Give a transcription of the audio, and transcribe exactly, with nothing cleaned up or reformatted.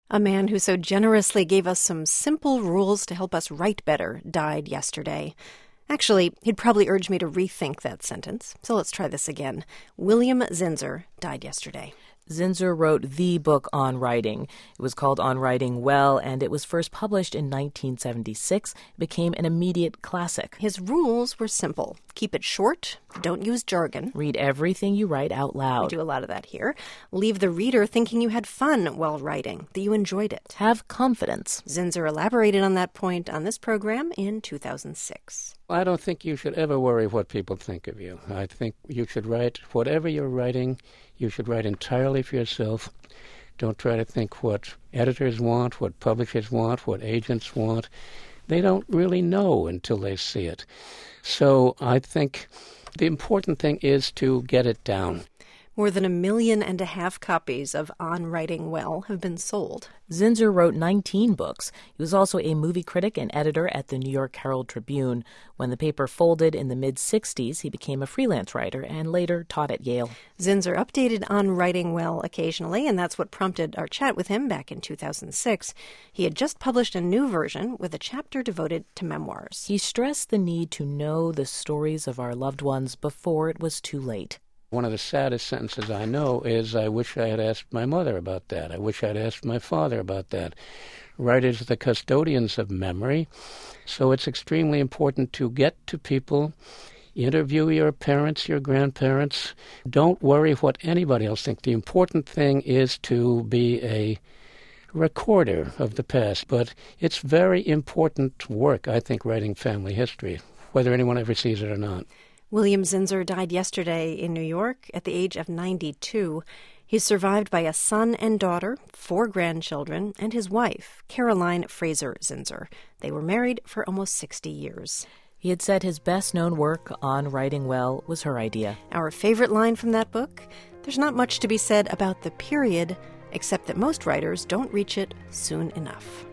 A man who so generously gave us some simple rules to help us write better died yesterday. Actually, he'd probably urge me to rethink that sentence, so let's try this again. William Zinsser died yesterday. Zinsser wrote the book on writing. It was called On Writing Well, and it was first published in nineteen seventy-six. It became an immediate classic. His rules were simple. Keep it short. Don't use jargon. Read everything you write out loud. We do a lot of that here. Leave the reader thinking you had fun while writing, that you enjoyed it. Have confidence. Zinsser elaborated on that point on this program in two thousand six. I don't think you should ever worry what people think of you. I think you should write whatever you're writing. You should write entirely for yourself. Don't try to think what editors want, what publishers want, what agents want. They don't really know until they see it. So I think the important thing is to get it down. More than a million and a half copies of On Writing Well have been sold. Zinsser wrote nineteen books. He was also a movie critic and editor at the New York Herald Tribune. When the paper folded in the mid-sixties, he became a freelance writer and later taught at Yale. Zinsser updated On Writing Well occasionally, and that's what prompted our chat with him back in two thousand six. He had just published a new version with a chapter devoted to memoirs. He stressed the need to know the stories of our loved ones before it was too late. One of the saddest sentences I know is, I wish I had asked my mother about that. I wish I'd asked my father about that. Writers are the custodians of memory, so it's extremely important to get to people, interview your parents, your grandparents. Don't worry what anybody else thinks. The important thing is to be a recorder of the past, but it's very important work, I think, writing family history, whether anyone ever sees it or not. William Zinsser died yesterday in New York at the age of ninety-two. He's survived by a son and daughter, four grandchildren, and his wife, Caroline Fraser Zinsser. They were married for almost sixty years. He had said his best-known work, On Writing Well, was her idea. Our favorite line from that book? There's not much to be said about the period, except that most writers don't reach it soon enough.